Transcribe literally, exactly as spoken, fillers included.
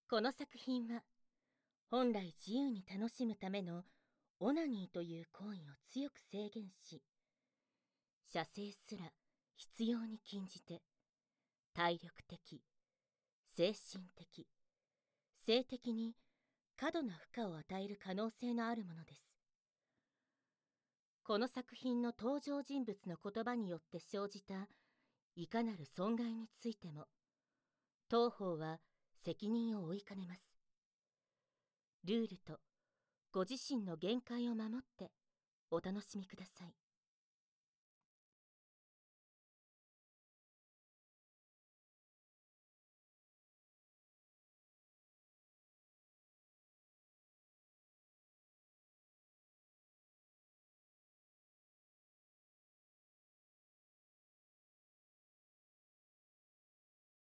この作品は本来自由に楽しむためのオナニーという行為を強く制限し、射精すら必要に禁じて体力的、精神的、性的に過度な負荷を与える可能性のあるものです。この作品の登場人物の言葉によって生じたいかなる損害についても、当方は責任を負いかねます。ルールとご自身の限界を守ってお楽しみください。